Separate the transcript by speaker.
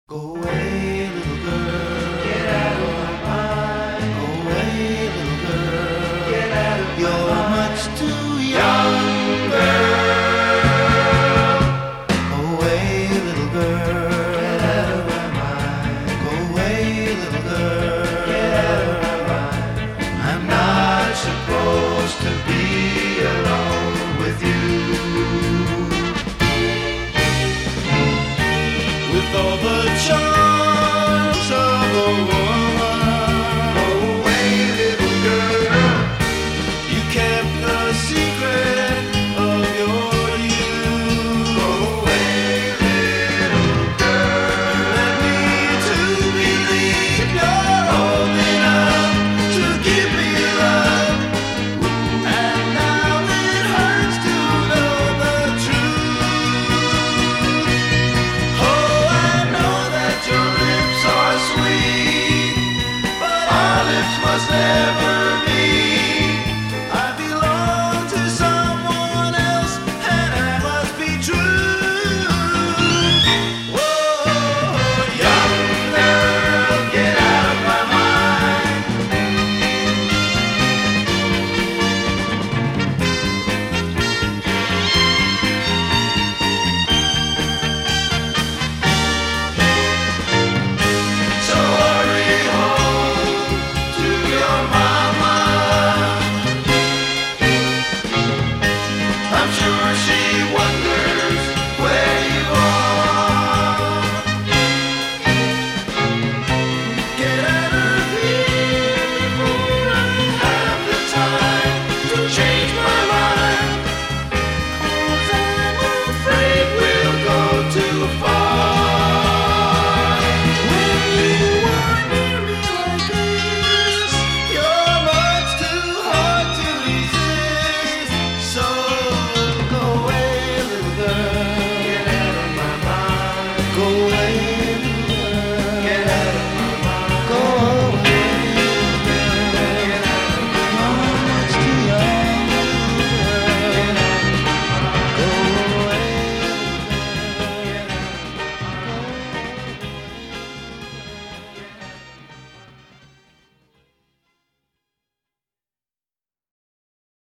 Speaker 1: Go away, little girl.
Speaker 2: Get out of my mind.
Speaker 1: Go away, little girl.
Speaker 2: Get out of my
Speaker 1: You're
Speaker 2: mind.
Speaker 1: much too young, girl. Go away, little girl.
Speaker 2: Get out of my mind.
Speaker 1: Go away, little girl.
Speaker 2: Get out of my mind.
Speaker 1: I'm not supposed to be alone with you. With all the charm